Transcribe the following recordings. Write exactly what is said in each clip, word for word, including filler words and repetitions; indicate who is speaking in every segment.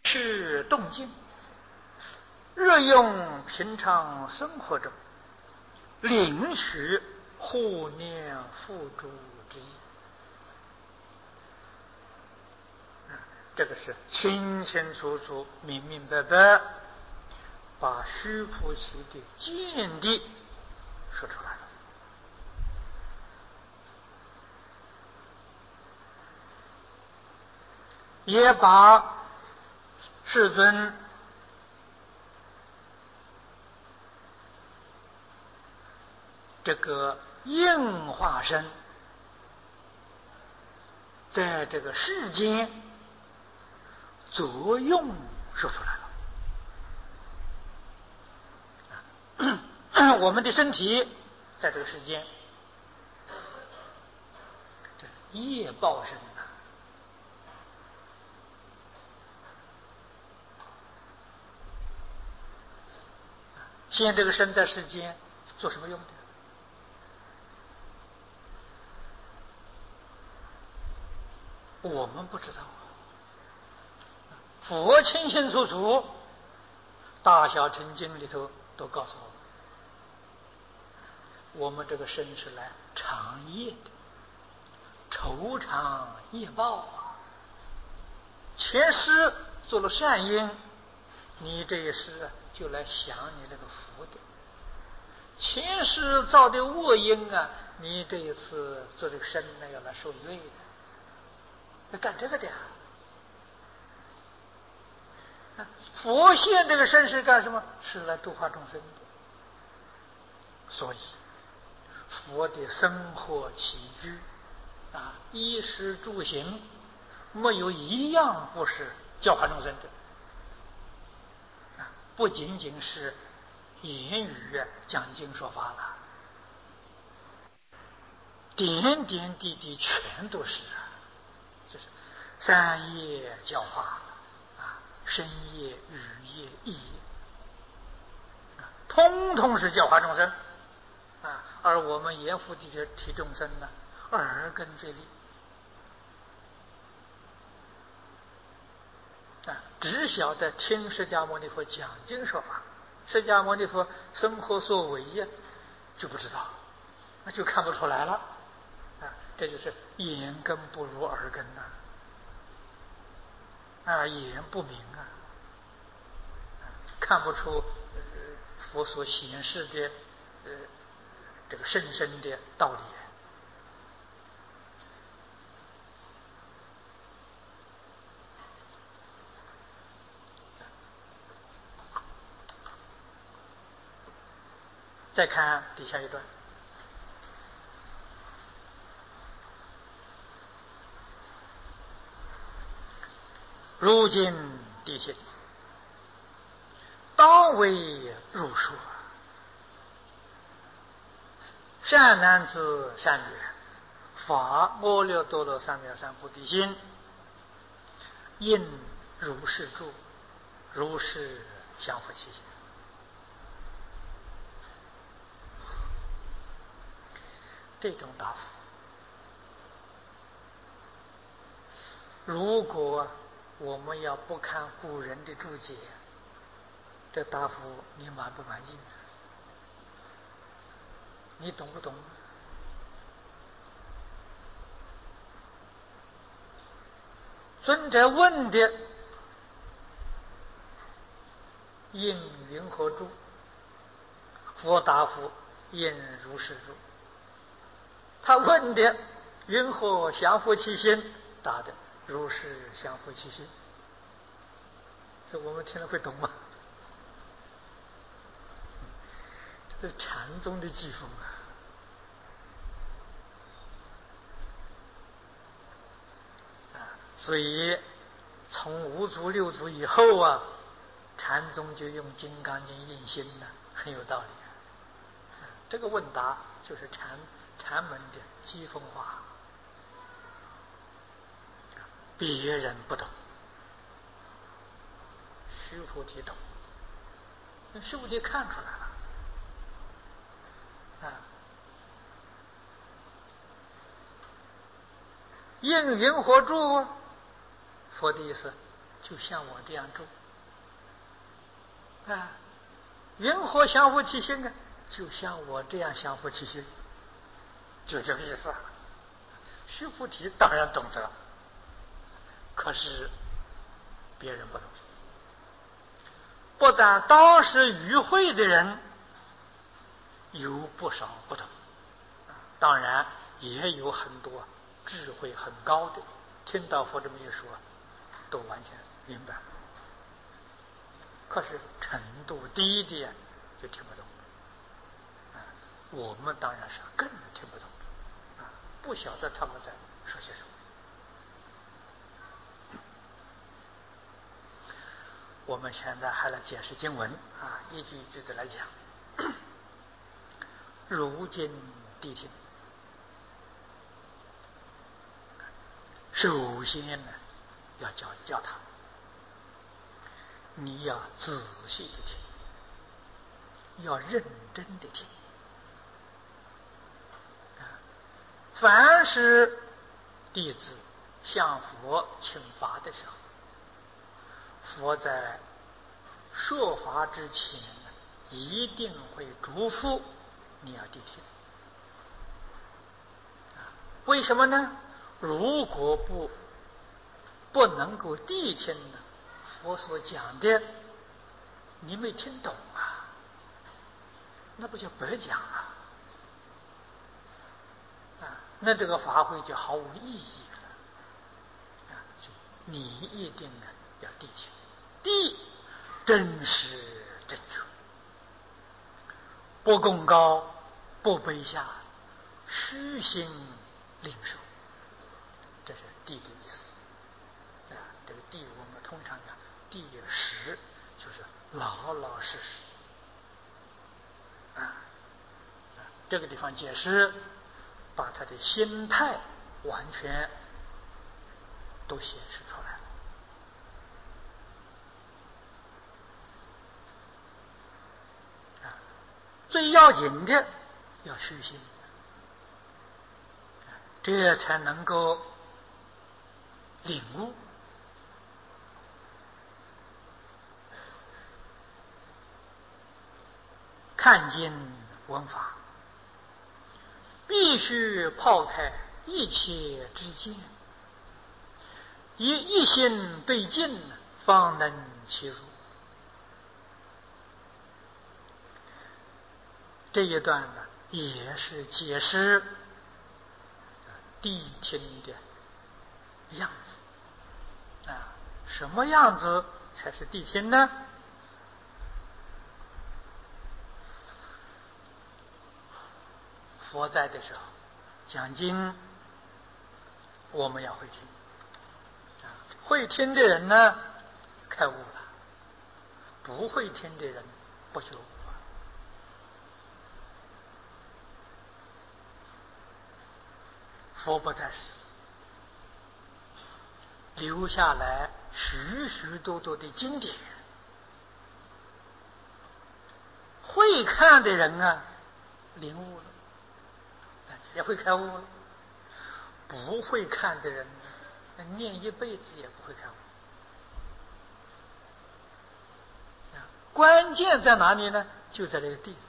Speaker 1: 是动静，日用平常生活中，领许护念付诸之意。这个是清清楚楚、明明白白，把须菩提的见地说出来了。也把世尊这个应化身在这个世间作用说出来了。我们的身体在这个世间，这业报身呐，现在这个身在世间做什么用的？我们不知道。佛清清楚楚，大小乘经里头都告诉我们，我们这个身是来偿业的，酬偿业报啊。前世做了善因，你这一世就来享你那个福的；前世造的恶因啊，你这一次做这个身呢，要来受罪的。要干这个的呀。佛现这个身是干什么？是来度化众生的。所以佛的生活起居啊，衣食住行，没有一样不是教化众生的。啊，不仅仅是言语讲经说法了，点点滴滴全都是啊，就是三业教化啊，身业、语业、意业啊，通通是教化众生啊。而我们阎浮提提众生呢，耳根最利啊，只晓得听释迦牟尼佛讲经说法，释迦牟尼佛生活所为呀，就不知道，那就看不出来了啊。这就是眼根不如耳根呐，啊，眼不明啊，看不出、呃、佛所显示的呃这个甚深的道理。再看底下一段，如今地心，当为入说。善男子善女人，发阿耨多罗三藐三菩提心，应如是住，如是降伏其心。这种答复，如果我们要不看古人的注解，这答复你满不满意？你懂不懂？尊者问的应云何住？佛答复应如是住。他问的云何降伏其心？答的如是降伏其心。这我们听了会懂吗？这是禅宗的技风啊！所以从五祖六祖以后啊，禅宗就用《金刚经》印心了，很有道理啊。这个问答就是禅禅门的机锋话，别人不懂，须菩提懂，须菩提看出来了啊。应云何住？佛的意思， 就像我这样住啊，云何相互其心啊？就像我这样相互其心，就这个意思啊。须菩提当然懂得，可是别人不懂。不但当时与会的人有不少不懂，当然也有很多智慧很高的，听到佛这么一说，都完全明白。可是程度低的就听不懂。我们当然是更听不懂，不晓得他们在说些什么。我们现在还来解释经文啊，一句一句的来讲。如今谛听，首先呢，要教教他，你要仔细的听，要认真的听。凡是弟子向佛请法的时候，佛在说法之前一定会嘱咐你要谛听。为什么呢？如果不不能够谛听呢，佛所讲的你没听懂啊，那不就白讲了啊？那这个法会就毫无意义了啊！你一定呢要谛听，谛真实正确，不功高，不卑下，虚心领受，这是谛的意思啊。这个谛我们通常讲谛实，就是老老实实啊。这个地方解释，把他的心态完全都显示出来了。啊，最要紧的要虚心，这才能够领悟。看经闻法，必须抛开一切之见，以一心对境，方能其入。这一段呢，也是解释谛听的样子啊。什么样子才是谛听呢？佛在的时候讲经，我们要会听啊。会听的人呢，开悟了；不会听的人，不觉悟。佛不在世，留下来许许多多的经典，会看的人啊，领悟了，也会开悟了；不会看的人，念一辈子也不会开悟。关键在哪里呢？就在这个谛字。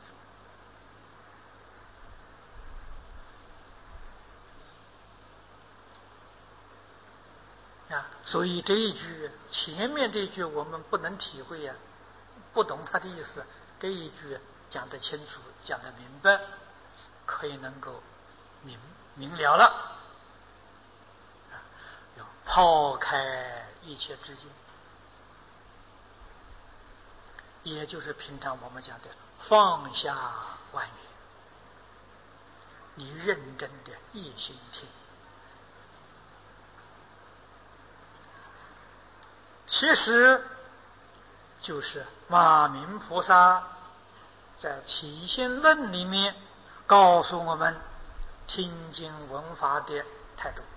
Speaker 1: 啊，所以这一句前面这一句我们不能体会呀、啊，不懂他的意思。这一句讲得清楚，讲得明白，可以能够明明了了。啊，要抛开一切之见，也就是平常我们讲的放下万缘，你认真的一心听。其实就是马明菩萨在《起心论》里面告诉我们听经闻法的态度。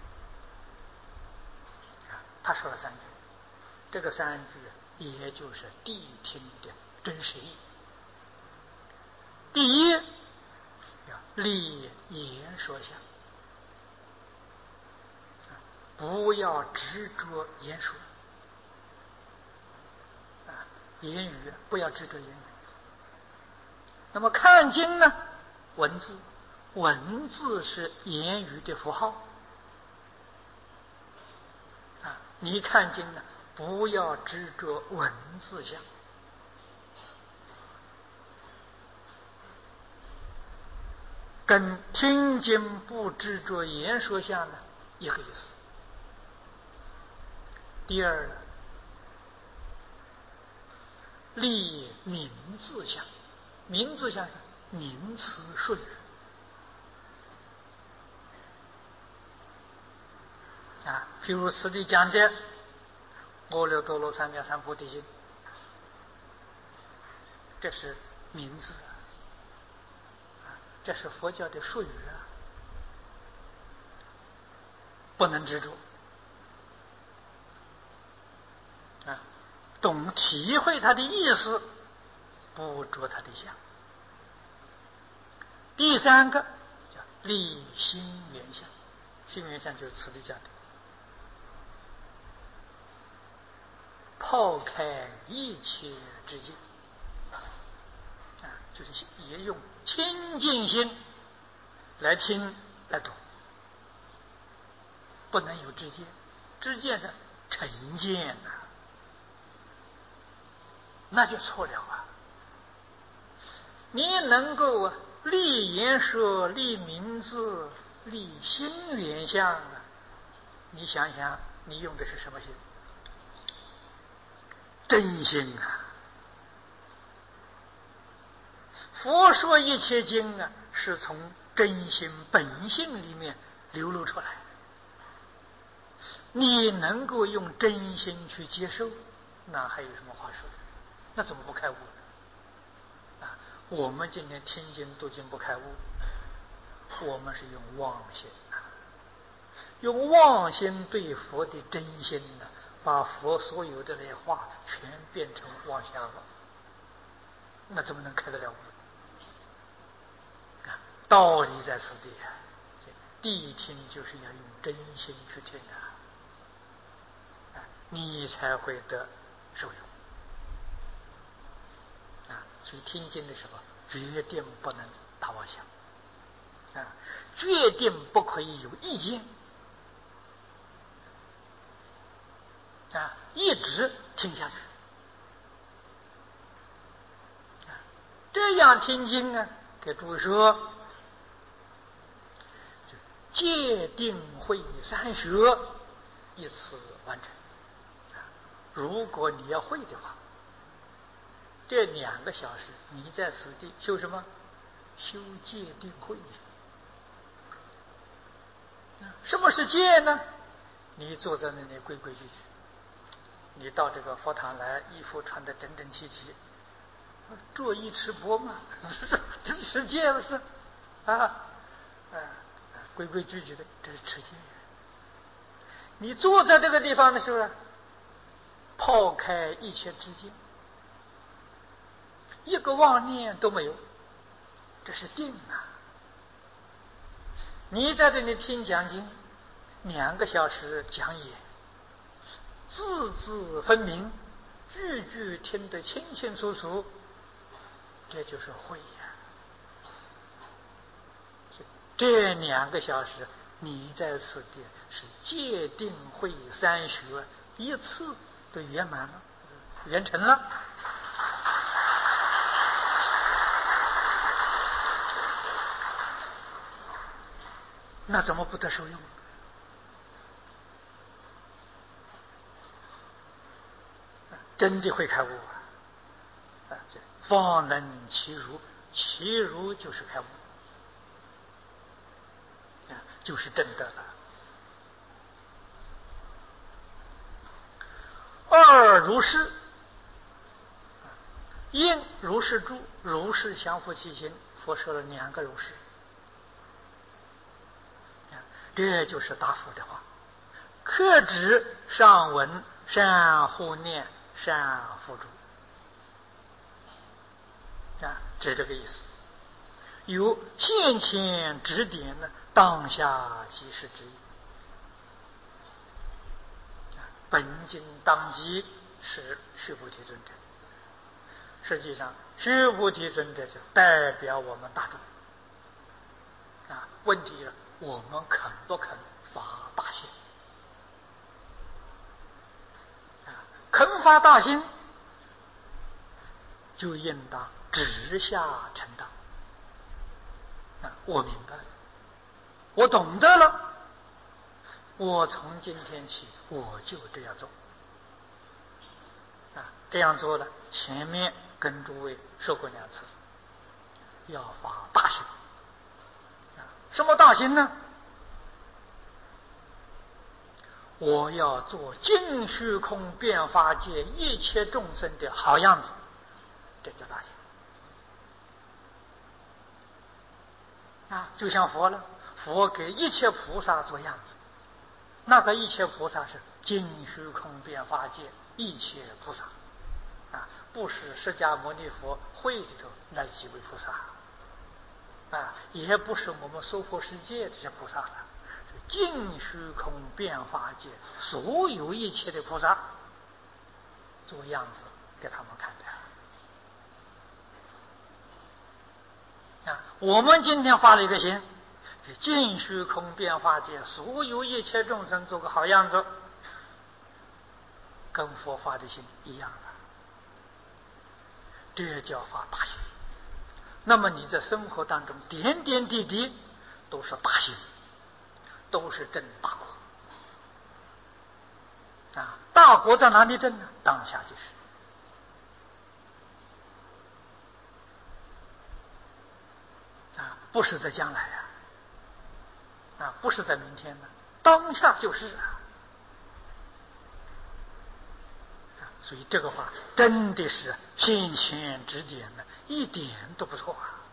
Speaker 1: 他说了三句，这个三句也就是谛听的真实意。第一，要立言说相，不要执着言说。 言语不要执着言语。那么看经呢，文字，文字是言语的符号啊。你看经呢，不要执着文字相。跟听经不执着言说相呢一个意思。第二，立名字相，名字相是名词术语啊，譬如此地讲的阿耨多罗三藐三菩提心，这是名字，这是佛教的术语啊，不能执着啊，懂体会它的意思，不着它的相。第三个叫立心缘相，心缘相就是此地讲的，抛开一切之见啊，就是也用清净心来听来读，不能有知见，知见是成见呐、啊，那就错了啊！你能够啊立言说、立名字、立心缘相啊，你想想，你用的是什么心？真心啊！佛说一切经啊，是从真心本性里面流露出来。你能够用真心去接受，那还有什么话说的？那怎么不开悟呢？啊，我们今天听经读经不开悟，我们是用妄心啊，用妄心对佛的真心呢，把佛所有的那些话全变成妄想了，那怎么能开得了悟？啊，道理在此地啊，谛听就是要用真心去听啊，啊，你才会得受用。啊，所以听经的时候，决定不能打妄想，啊，决定不可以有意见，啊，一直听下去，啊，这样听经啊，给诸位说，戒定慧三学一次完成。啊，如果你要会的话，这两个小时你在此地修什么？修戒定慧。什么是戒呢？你坐在那里规规矩矩，你到这个佛堂来，衣服穿得整整齐齐，坐衣持钵嘛，这是持戒不是？啊，啊，规规矩矩的，这是持戒。你坐在这个地方的时候，抛开一切之见，一个妄念都没有，这是定啊！你在这里听讲经，两个小时讲演，字字分明，句句听得清清楚楚，这就是慧呀！这两个小时你在此地是戒定慧三学一次都圆满了，圆成了。那怎么不得受用？真的会开悟啊！方能其如，其如就是开悟，啊，就是真的了。二如是，应如是住，如是相复其心。佛说了两个如是，这就是大佛的话。克止上闻，善护念，善付诸，啊，这这个意思。有现前指点呢，当下即是之意。本经当机是须菩提尊者， 实际上，须菩提尊者就代表我们大众啊。问题是，我们肯不肯发大心啊？肯发大心，就应当直下承担啊。我明白了，我懂得了，我从今天起我就这样做啊。这样做了，前面跟诸位说过两次，要发大心啊。什么大心呢？我要做尽虚空遍法界一切众生的好样子，这叫大心啊。就像佛了，佛给一切菩萨做样子，那个一切菩萨是尽虚空遍法界一切菩萨啊，不是释迦牟尼佛会里头那几位菩萨啊，也不是我们娑婆世界这些菩萨了，是尽虚空遍法界所有一切的菩萨做样子给他们看的啊。我们今天发了一个心，给尽虚空遍法界所有一切众生做个好样子，跟佛发的心一样的，这叫发大心。那么你在生活当中点点滴滴都是大心，都是正大果啊。大果在哪里正呢？当下就是啊，不是在将来呀，啊，不是在明天呢，当下就是啊。所以这个话真的是先贤指点的，一点都不错啊。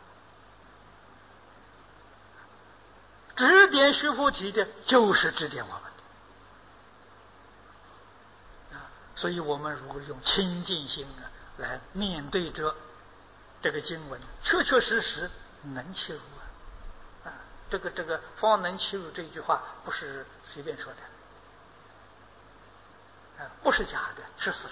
Speaker 1: 指点须菩提的，就是指点我们的啊。所以我们如果用清净心啊来面对着这个经文，确确实实能切入啊。啊，这个这个方能切入这句话不是随便说的啊，不是假的，是事实。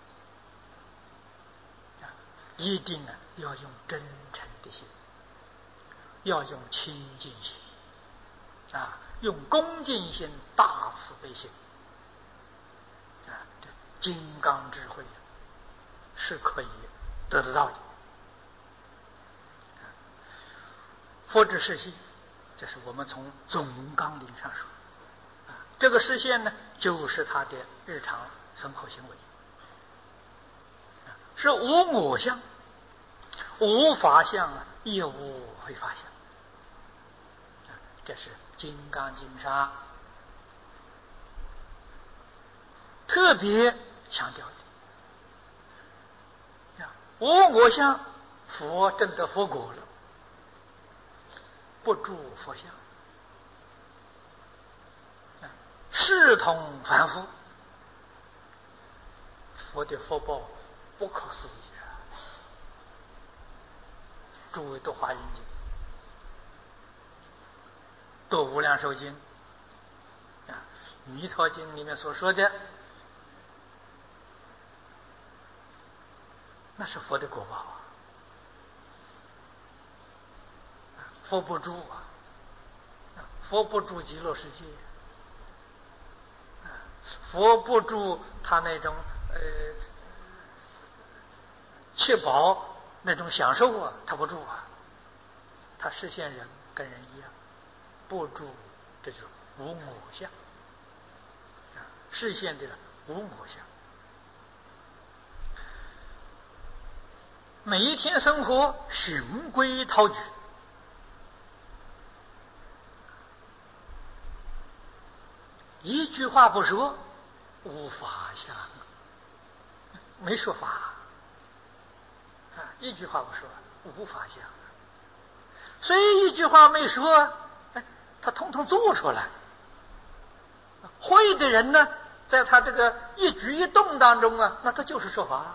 Speaker 1: 一定啊要用真诚的心，要用清净心啊，用恭敬心、大慈悲心啊，这金刚智慧是可以得得到的。佛之实现，这是我们从总纲领上说啊，这个实现呢，就是他的日常生活行为，是无我相。无法相啊，也无非法相，这是《金刚经》上特别强调的。无我相，佛证得佛果了，不住佛相，视同凡夫，佛的福报不可思议啊！诸位读华严经，读无量寿经啊，弥陀经里面所说的，那是佛的果报啊！佛不住啊，佛不住极乐世界，佛不住他那种呃七宝那种享受啊，他不住啊，他实现人跟人一样，不住，这就是无我相啊，实现的无我相。每一天生活循规蹈矩，一句话不说，无法相，没说法啊，一句话不说，无法相。所以一句话没说，哎，他统统做出来。会的人呢，在他这个一举一动当中啊，那他就是说法，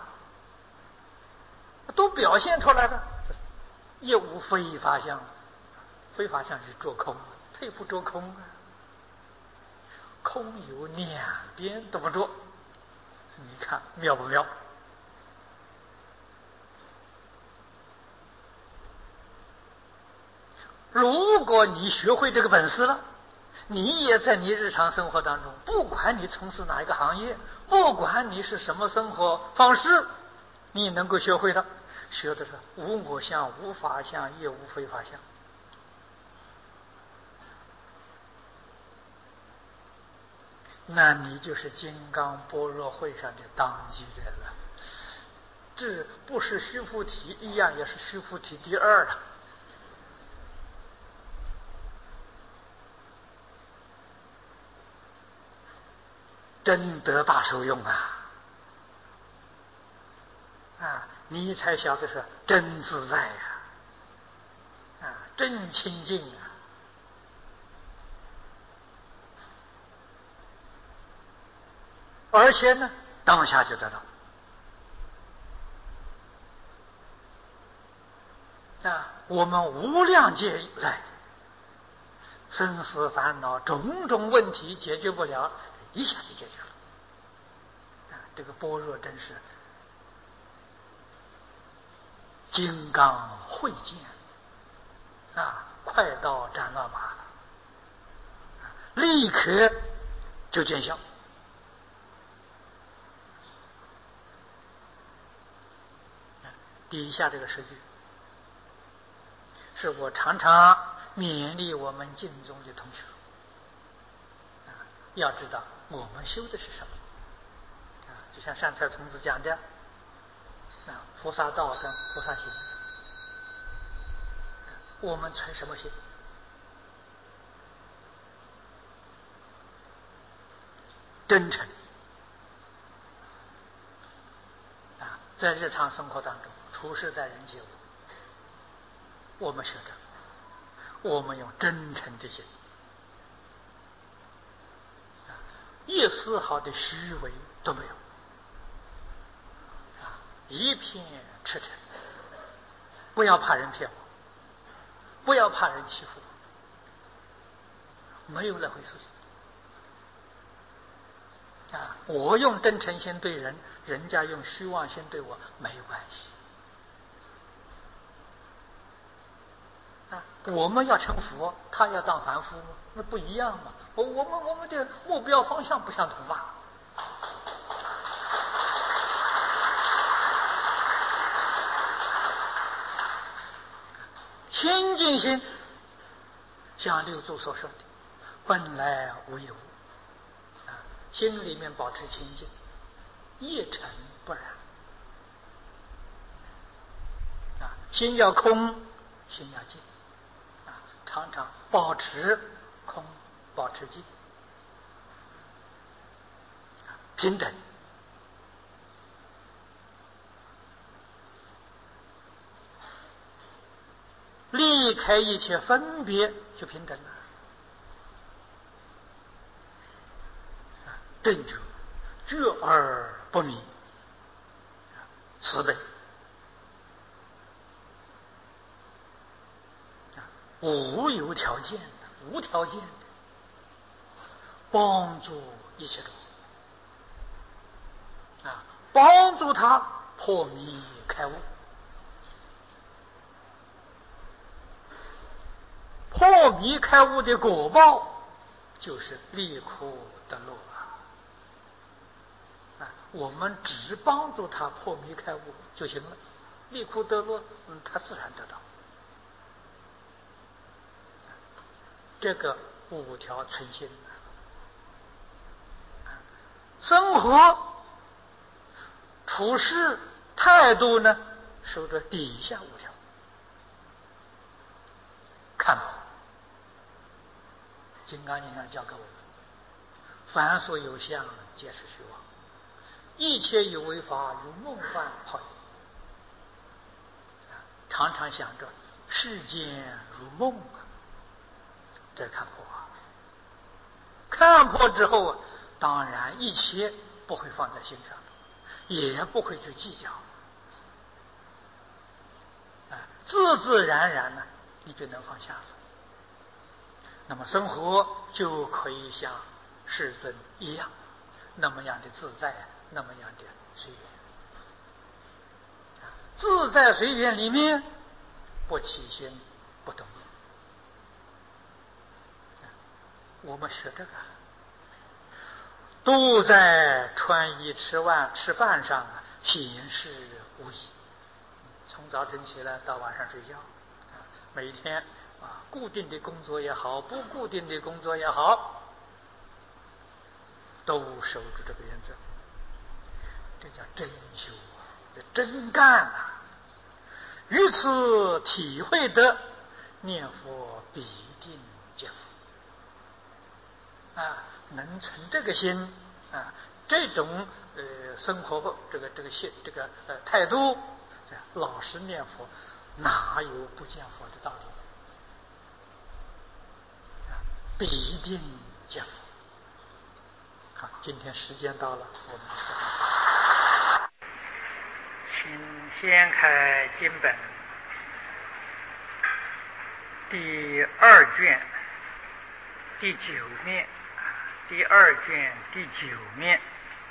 Speaker 1: 都表现出来了，也无非法相。非法相是着空，他也不着空啊，空有两边都不着，你看妙不妙如果你学会这个本事了，你也在你日常生活当中，不管你从事哪一个行业，不管你是什么生活方式，你能够学会的，学的是无我相、无法相，也无非法相。那你就是金刚般若会上的当机者了。这不是须菩提一样，也是须菩提第二了。真得大受用啊！啊，你才晓得是真自在呀、啊，啊，真清净啊！而且呢，当下就得到。啊，我们无量劫以来，生死烦恼种种问题解决不了，一下就解决了。啊，这个般若真是金刚慧剑啊，快刀斩乱麻，立刻就见效。底下这个诗句是我常常勉励我们敬宗的同学啊，要知道我们修的是什么啊，就像善财童子讲的啊，菩萨道跟菩萨行，我们存什么心？真诚啊，在日常生活当中，处事待人接物，我们学着，我们用真诚的心，啊，一丝毫的虚伪都没有，啊，一片赤诚，不要怕人骗我，不要怕人欺负我，没有那回事情。啊，我用真诚心对人，人家用虚妄心对我，没关系。啊，我们要成佛，他要当凡夫，那不一样嘛。我我们我们的目标方向不相同嘛。清净心，像六祖所说的，本来无一物。心里面保持清净，一尘不染啊！心要空，心要净啊！常常保持空，保持净，啊，平等。离开一切分别，就平等了。啊，正觉，觉而不迷，慈悲。无有条件的，无条件的帮助一切众生啊，帮助他破迷开悟。破迷开悟的果报就是离苦得乐啊！啊，我们只帮助他破迷开悟就行了，离苦得乐，嗯，他自然得到。这个五条存心，生活处事态度呢，守着底下五条。看破，金刚经上教给我们：凡所有相，皆是虚妄；一切有为法，如梦幻泡影。常常想着世间如梦啊，这看破啊！看破之后啊，当然一切不会放在心上，也不会去计较，啊，自自然然呢，你就能放下了。那么生活就可以像世尊一样，那么样的自在，那么样的随缘。自在随缘里面，不起心不动念， 我们学这个，都在穿衣吃饭吃饭上啊闲事无益，从早晨起来到晚上睡觉，每天啊固定的工作也好，不固定的工作也好，都守住这个原则，这叫真修啊，这真干啊！于此体会得念佛必定见佛啊，能存这个心啊，这种呃生活这个这个心这个呃态度，老实念佛，哪有不见佛的道理？啊，必定见佛。好，今天时间到了，我们请先开经本第二卷第九面，第二卷第九面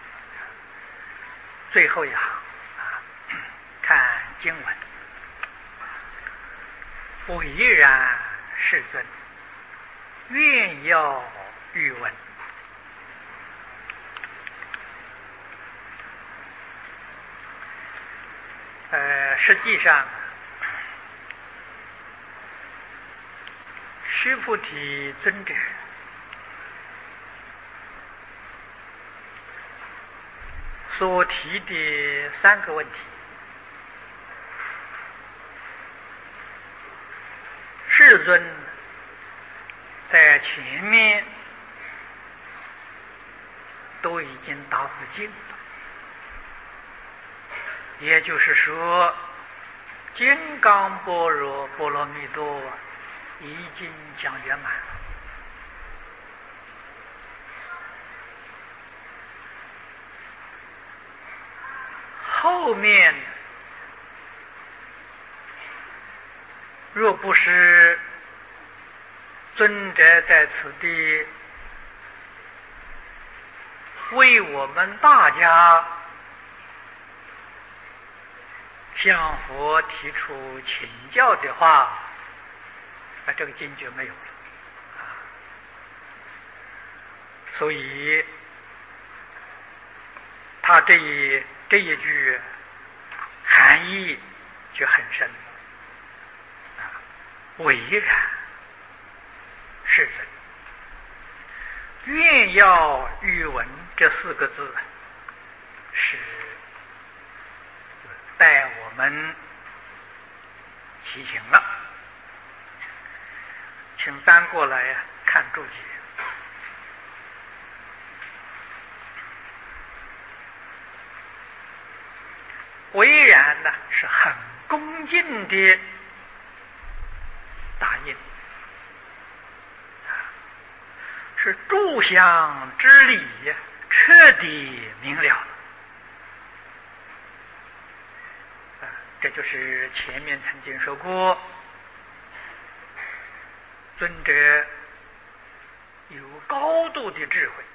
Speaker 1: 最后一行啊，看经文：唯然世尊，愿要欲闻。呃，实际上，须菩提尊者所提的三个问题，世尊在前面都已经答复尽了。也就是说，金刚般若波罗蜜多已经讲圆满了。后面若不是尊者在此地为我们大家向佛提出请教的话，啊，这个经就没有了啊。所以他这一这一句含义就很深啊。唯然世尊，愿要欲闻这四个字是带我们齐请了，请翻过来看注解。唯然呢是很恭敬的答应，是诸相之理彻底明了。这就是前面曾经说过，尊者有高度的智慧，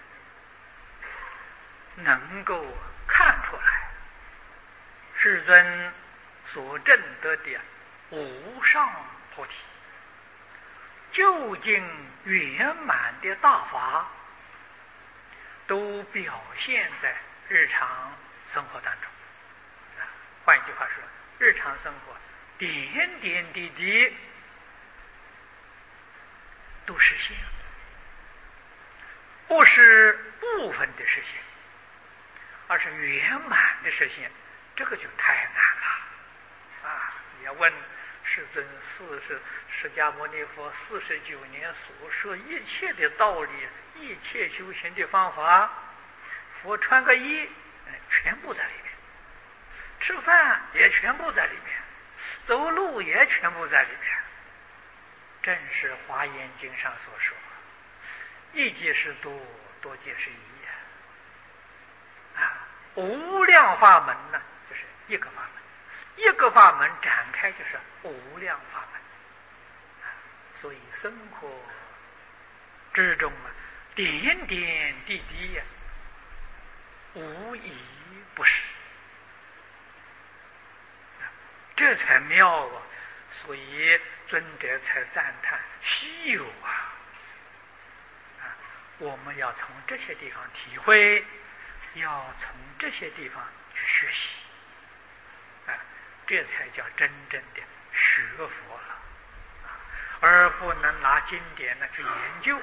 Speaker 1: 能够看出来世尊所证得的无上菩提究竟圆满的大法，都表现在日常生活当中。换一句话说，日常生活点点滴滴都实现了，不是部分的实现，而是圆满的实现，这个就太难了啊！你要问世尊四十释迦牟尼佛四十九年所说一切的道理，一切修行的方法，佛穿个衣全部在里面，吃饭也全部在里面，走路也全部在里面。正是《华严经》上所说，一即是多，多即是一啊！无量法门呢，就是一个法门，一个法门展开就是无量法门。所以生活之中啊，点点滴滴呀、啊，无一不是，这才妙啊！所以尊者才赞叹稀有啊！啊， 我们要从这些地方体会，要从这些地方去学习，啊，这才叫真正的学佛了，啊，而不能拿经典呢去研究，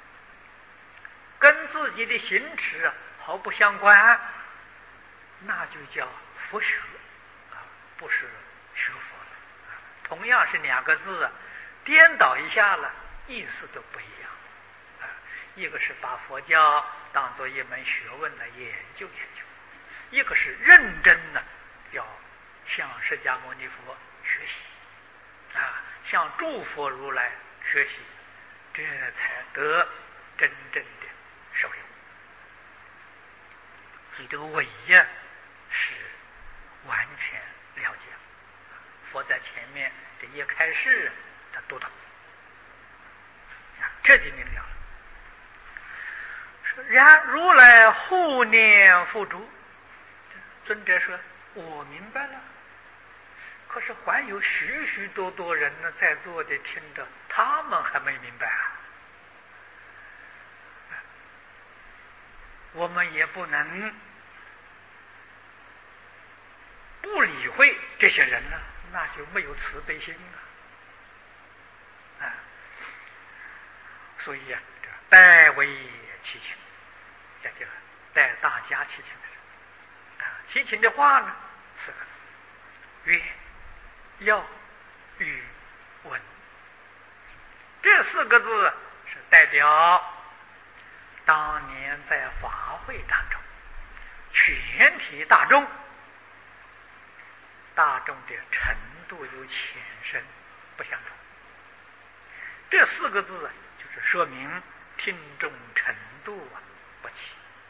Speaker 1: 跟自己的行持毫不相关，那就叫佛学，啊，不是学佛了。同样是两个字，颠倒一下了，意思都不一样。啊，一个是把佛教当做一门学问来研究研究，一个是认真的要向释迦牟尼佛学习，啊，向诸佛如来学习，这才得真正的受用。所以这个伪呀是完全了解。佛在前面这一开示，他读懂，彻底明了了。说然如来护念付诸，尊者说：“我明白了。可是还有许许多多人呢，在座的听着，他们还没明白啊。我们也不能不理会这些人呢。”那就没有慈悲心了，啊！所以啊，这代为祈请，这就代大家祈请的啊。祈请的话呢，四个字：愿、要、语、闻。这四个字是代表当年在法会当中，全体大众。大众的程度有浅深不相同，这四个字啊，就是说明听众程度啊不齐。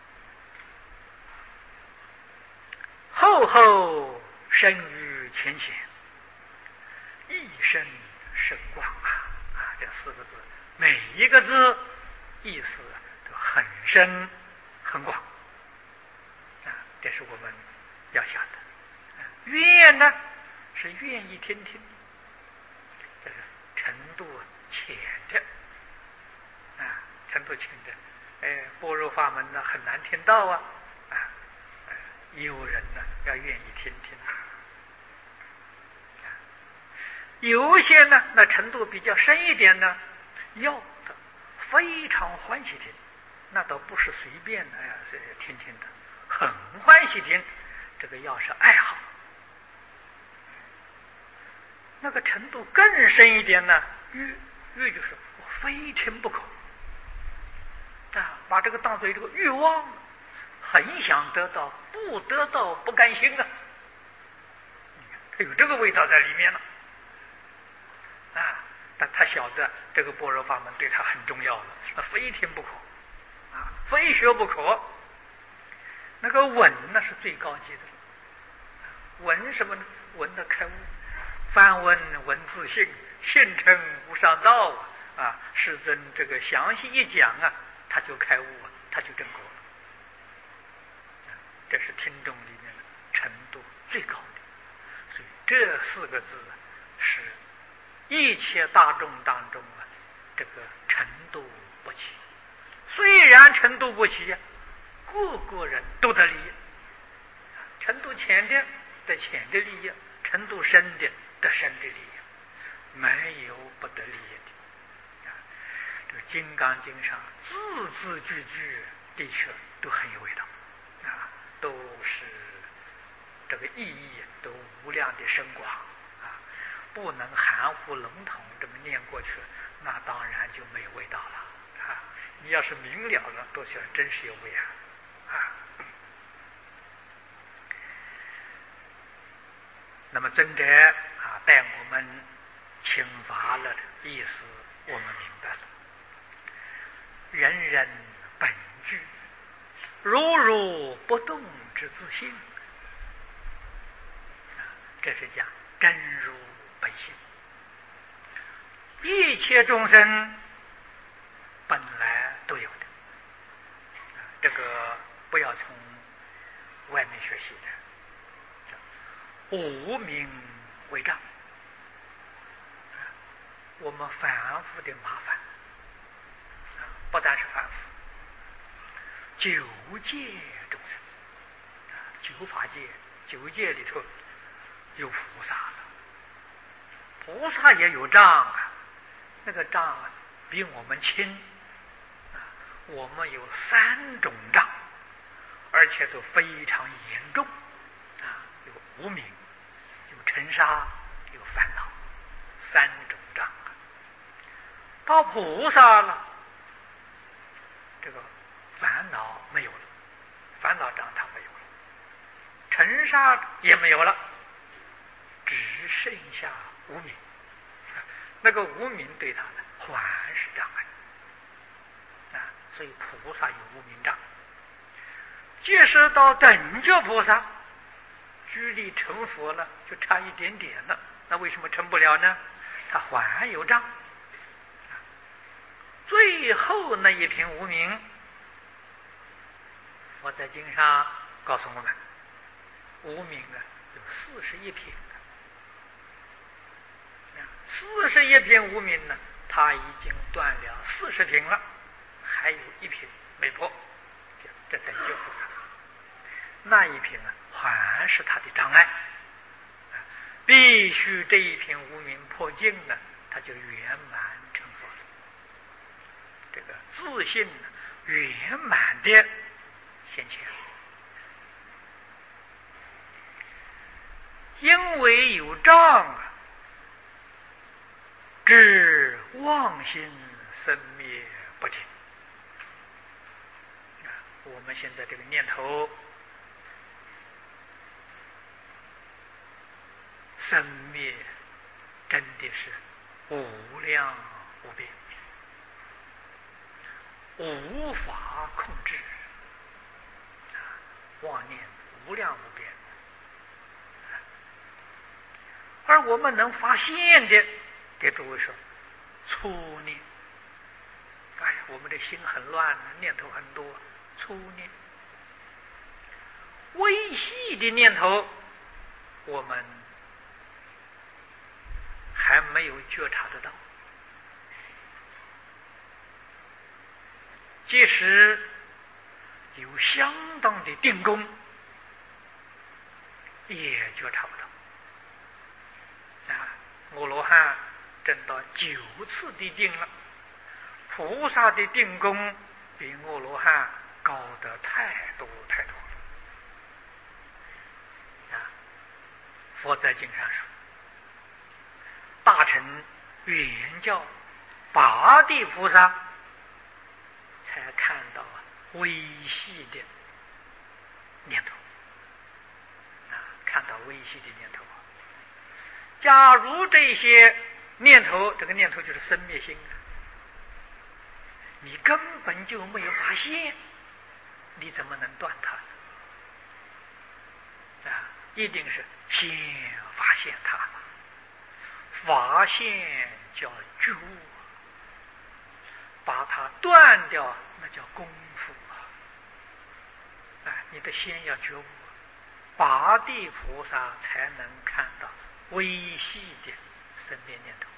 Speaker 1: 厚厚生于浅显，一生深广啊！啊，这四个字，每一个字意思都很深很广啊，这是我们要晓得。愿呢是愿意听听，这个程度浅的啊，程度浅的，哎，般若法门呢很难听到啊，啊，有人呢要愿意听听，啊，有些呢那程度比较深一点呢，要的非常欢喜听，那倒不是随便的，哎呀，这听听的，很欢喜听，这个要是爱好。那个程度更深一点呢，欲欲就是我非听不可啊，把这个当作一个欲望，很想得到，不得到不甘心啊，他有这个味道在里面了啊。但他晓得这个般若法门对他很重要了，那非听不可啊，非学不可。那个闻呢是最高级的，闻什么呢？闻的开悟。梵闻闻自性，性成无上道啊！啊，世尊这个详细一讲啊，他就开悟啊，他就证果了。这是听众里面的程度最高的，所以这四个字是一切大众当中啊，这个程度不齐。虽然程度不齐，个个人都得利益。程度浅的得浅的利益，程度深的得深的利益，没有不得利益的。啊，这个《金刚经》上字字句句的确都很有味道，啊，都是这个意义都无量的深广啊，不能含糊笼统这么念过去，那当然就没有味道了啊。你要是明了了，多少真是有味啊啊。那么尊者啊带我们请法了的意思我们明白了，人人本具如如不动之自性，这是讲真如本性，一切众生本来都有的，这个不要从外面学习的。无明为障，我们反复的麻烦，不但是反复， 九界众生啊，九法界、九界里头有菩萨了，菩萨也有障啊，那个障啊比我们轻啊，我们有三种障，而且都非常严重啊，有无明，有尘沙，有烦恼，三种障啊。到菩萨了，这个烦恼没有了，烦恼障他没有了，尘沙也没有了，只剩下无明。那个无明对他呢，还是障碍啊，所以菩萨有无明障。即使到等觉菩萨，距离成佛了就差一点点了，那为什么成不了呢？他还有障。最后那一品无明，我在经上告诉我们，无明啊有四十一品的，四十一品无明呢，他已经断了四十品了，还有一品没破，这等觉菩萨，那一品呢还是他的障碍，必须这一品无明破尽了，他就圆满成佛了。这个自信圆满的现前，因为有障啊，致妄心生灭不停啊。我们现在这个念头生灭真的是无量无边，无法控制啊，妄念无量无边，而我们能发现的，给诸位说，粗念。哎呀，我们的心很乱，念头很多，粗念。微细的念头，我们还没有觉察得到。即使有相当的定功，也觉察不到啊！阿罗汉证到九次的定了，菩萨的定功比阿罗汉高得太多太多了啊！佛在经上说，大乘圆教八地菩萨才看到微细的念头啊，看到微细的念头。假如这些念头，这个念头就是生灭心，你根本就没有发现，你怎么能断它呢？啊，一定是先发现它，发现叫觉悟，把它断掉，那叫功夫啊！哎，你得先要觉悟，八地菩萨才能看到微细的生灭念头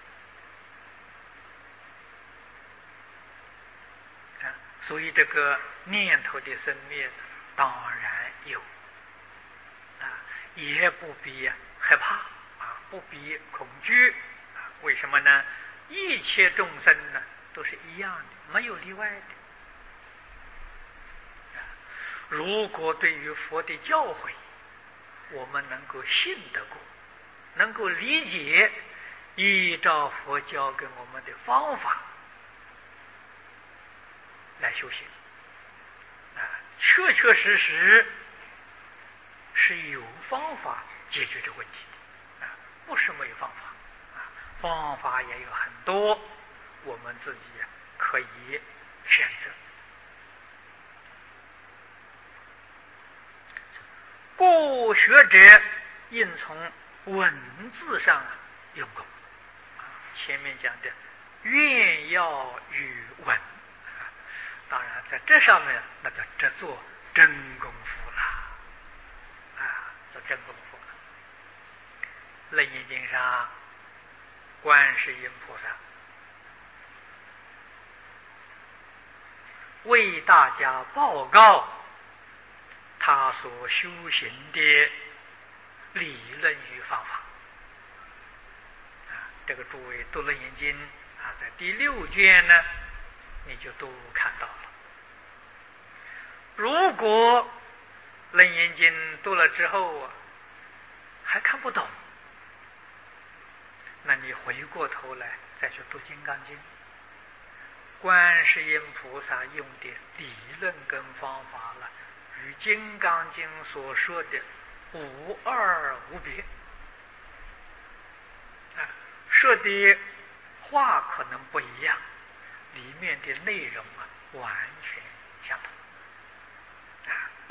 Speaker 1: 啊！所以这个念头的生灭当然有啊，也不必害怕啊，不必恐惧啊！为什么呢？一切众生呢都是一样的，没有例外的。如果对于佛的教诲，我们能够信得过，能够理解，依照佛教给我们的方法来修行，啊，确确实实是有方法解决这个问题的，啊，不是没有方法，啊，方法也有很多，我们自己可以选择。故学者应从文字上用功，前面讲的愿要与文，当然在这上面那叫这做真功夫了啊，做真功夫了。楞严经上观世音菩萨为大家报告他所修行的理论与方法。啊，这个诸位读《楞严经》啊，在第六卷呢，你就都看到了。如果《楞严经》读了之后啊，还看不懂，那你回过头来再去读《金刚经》，观世音菩萨用的理论跟方法了，与《金刚经》所说的无二无别啊，说的话可能不一样，里面的内容啊完全相同啊。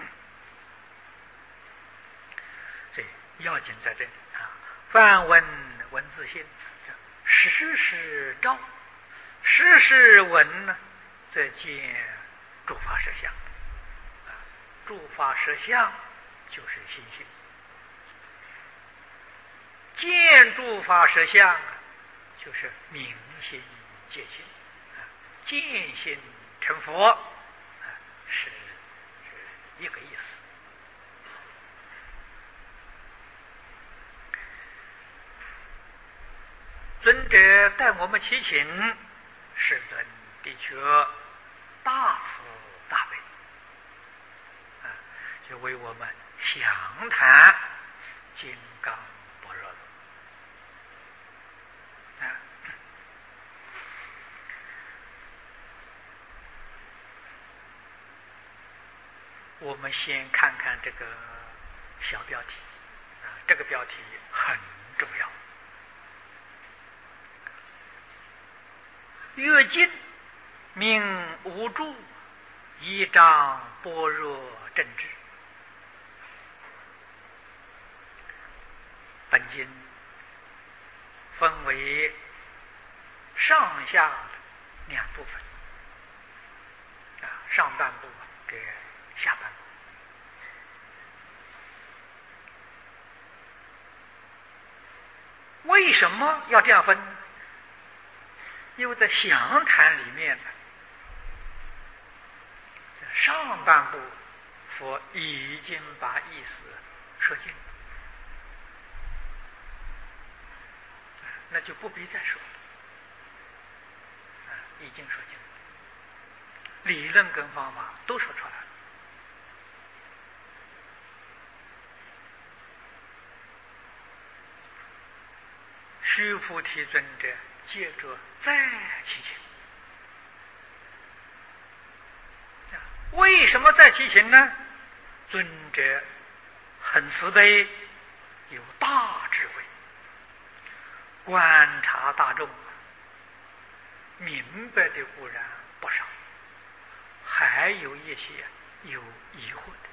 Speaker 1: 所以要紧在这里啊，梵文文字性，时时照，时时闻呢，则见诸法实相啊，诸法实相就是心性，见诸法实相就是明心见性啊，见性成佛啊，是是一个意思。尊者带我们祈请，世尊的确大慈大悲啊，就为我们详谈金刚般若啊。我们先看看这个小标题啊，这个标题很重要。阅尽名无住，依仗般若正智。本经分为上下两部分啊，上半部跟下半部。为什么要这样分？因为在详谈里面呢，上半部佛已经把意思说尽了，那就不必再说了，已经说尽了，理论跟方法都说出来了。须菩提尊者接着再提醒，为什么再提醒呢？尊者很慈悲，有大智慧，观察大众，明白的固然不少，还有一些有疑惑的，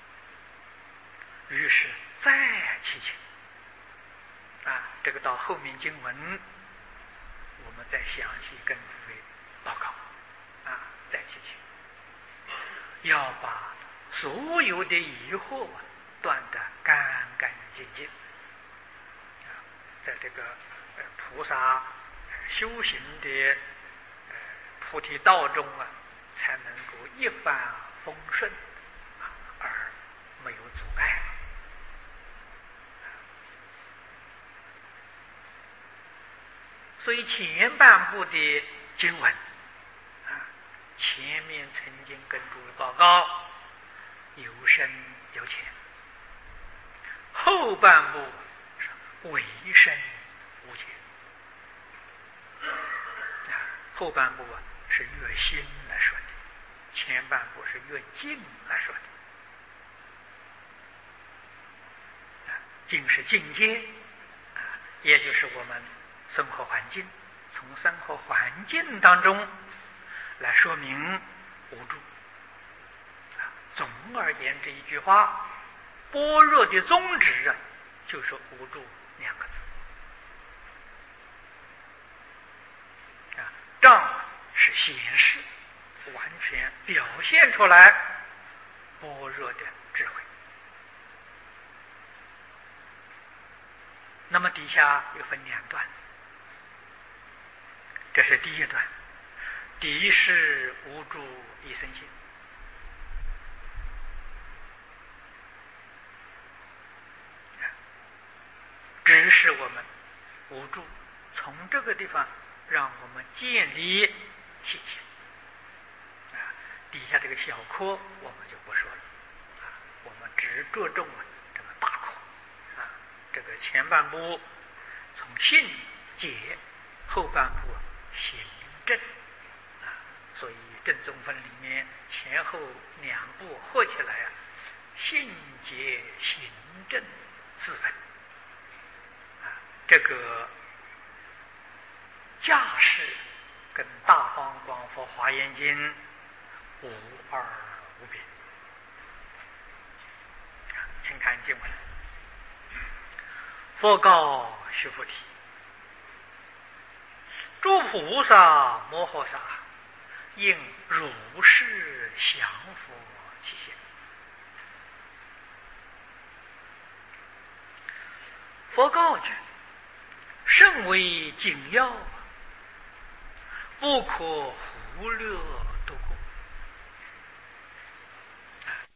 Speaker 1: 于是再提醒啊，这个到后面经文我们再详细跟诸位报告啊，再提醒，要把所有的疑惑断得干干净净啊，在这个呃菩萨修行的呃菩提道中啊，才能够一帆风顺啊，而没有阻碍。所以前半部的经文啊，前面曾经跟诸位报告有深有浅，后半部是唯深无浅啊，后半部啊是越心来说的，前半部是越境来说的啊，境是境界啊，也就是我们生活环境，从生活环境当中来说明无助。总而言之一句话，般若的宗旨啊，就是无助两个字啊，障是显示，完全表现出来般若的智慧。那么底下又分两段，这是第一段， 敌视无助一生性。指使我们无助，从这个地方让我们建立信心。啊，底下这个小科我们就不说了，啊，我们只着重啊这个大科。啊，这个前半部从信解，后半部行正。啊，所以正宗分里面前后两部合起来啊，信解行正四分。这个架势跟《大方广佛华严经》无二无别。请看经文：佛告须菩提，诸菩萨摩诃萨应如是降伏其心。佛告句：甚为紧要，不可忽略